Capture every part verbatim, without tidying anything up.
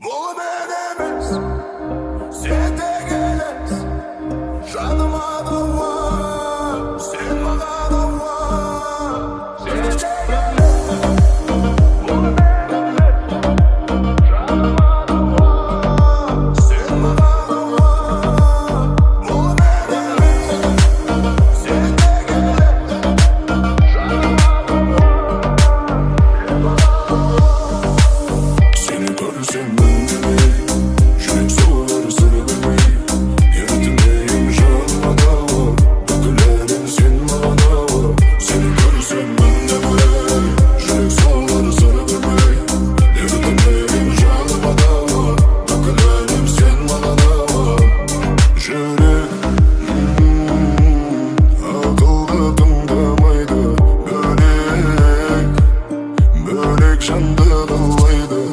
Бұл мен емес, сен де келес, жаныма дауа, сен маған ауа. Сен де келес, бұл мен емес, жаныма дауа, сен маған ауа. Бұл мен емес, сен де келес, жаныма дауа. Seni görsem önüme, yürek soğur sırrı bilmeyi. Yürütmeyim canıma dava, dökülerin sen bana var. Seni görsem önüme, yürek soğur sırrı bilmeyi. Yürütmeyim canıma dava, dökülerin sen bana var. Yürek, akılda tındamaydı. Bölek, bölek şandı kıllaydı.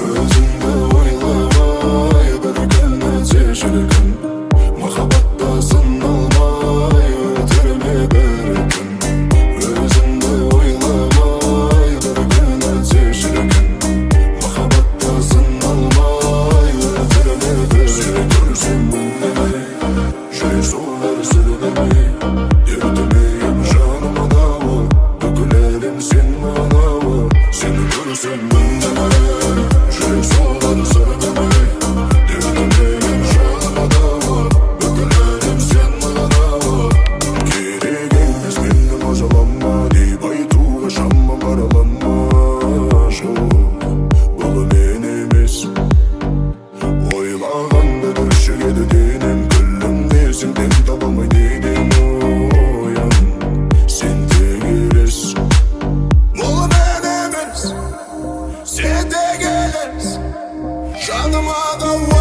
Махаббатта сыналмай өтірме бәркім. Өзіңді ойламай бір күн өтсе шіркін. Махаббатта сыналмай өтірме бәркім. Сені көрсем мұңдамай, жүрек соғар сырғымай. Ерітмейім жаныма дауа, бүкілерім сен маған ауа. Сені көрсем мұңдамай, жүрек соғар сырғымай. Sende gelir, canıma da